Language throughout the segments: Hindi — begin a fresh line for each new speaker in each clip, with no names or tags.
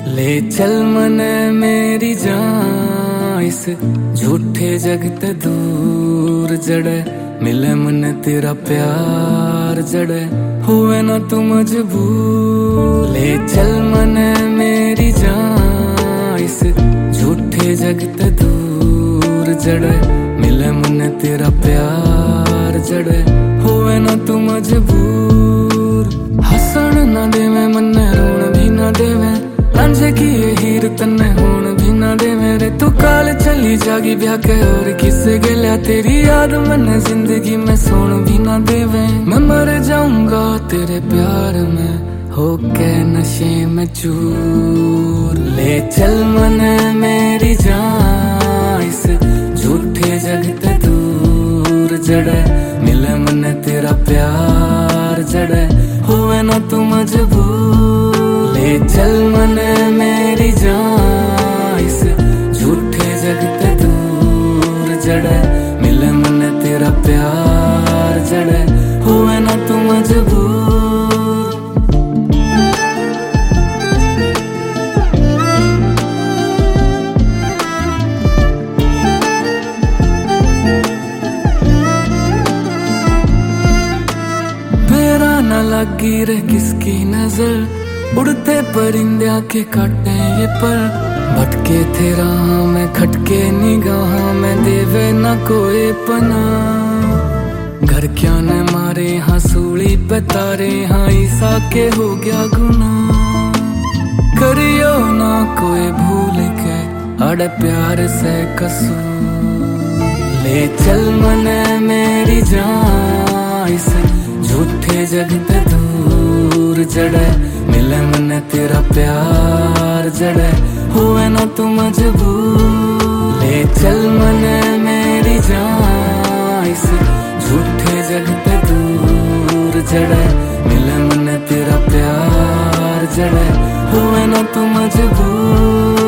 ले चल मन मेरी जान इस झूठे जग ते दूर जड़े मिले मन तेरा प्यार जड़े हुए ना तू मजबूर। ले चल मन मेरी जान इस झूठे जग ते दूर जड़े मिले मन तेरा प्यार जड़े हुए ना तू मजबूर। हसन ना देवे मन रोन भी ना देवे लांझे की ये हीर तन्ने होन भी ना दे मेरे तू काल चली जागी ब्याह के और किसे गलिया तेरी याद मन जिंदगी में सोन भी ना देवे। मैं मर जाऊंगा तेरे प्यार में होके नशे में चूर। ले चल मन मेरी जान इस झूठे जग ते दूर जड़े मिले मन तेरा प्यार जड़े हुए ना तू मजबूर। ले चल मन मेरी जान इस झूठे जग ते दूर जड़े मिले मन तेरा प्यार जड़े हुए ना तू मजबूर। मेरा न लगी रे किसकी नजर उड़ते परिंदे के काटे ये पर भटके थे राह में खटके निगाह में देवे न कोई पना। घर क्या न मारे हाँ सूली पे तारे हाँ ईसा के हो गया गुना। करियो ना कोई भूल के अड़ प्यार से कसूर। ले चल मन मेरी जान इस झूठे जग ते दूर जड़े मिले मन तेरा प्यार जड़े हुए ना तू मजबूर। ले चल मन मेरी जान इस झूठे जग ते दूर जड़े मिले मन तेरा प्यार जड़े हुए ना तू मजबूर।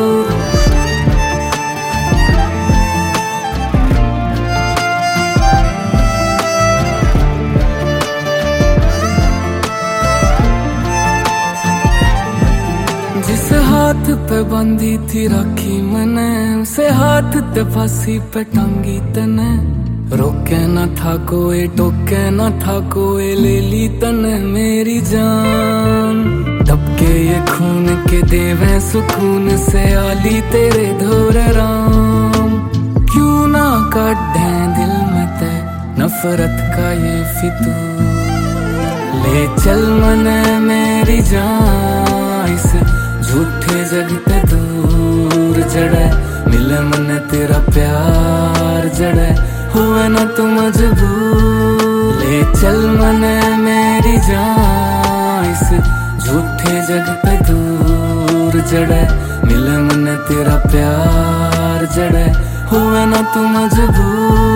जिस हाथ पे बंधी थी राखी मैंने उसे हाथ ते फांसी पे टांगी तने। रोके न था कोई टोके न था कोई ले ली तने मेरी जान। टपके ये खून के देवे सुकून से आली तेरे धोर राम। क्यों ना काटे दिल में ते नफरत का ये फितूर। ले चल मन मेरी जान इस झूठे जग ते दूर जड़े मिले मन तेरा प्यार जड़े हुए ना तू मजबूर। ले चल मन मेरी जान इस झूठे जग ते दूर जड़े मिले मन तेरा प्यार जड़े हुए ना तू मजबूर।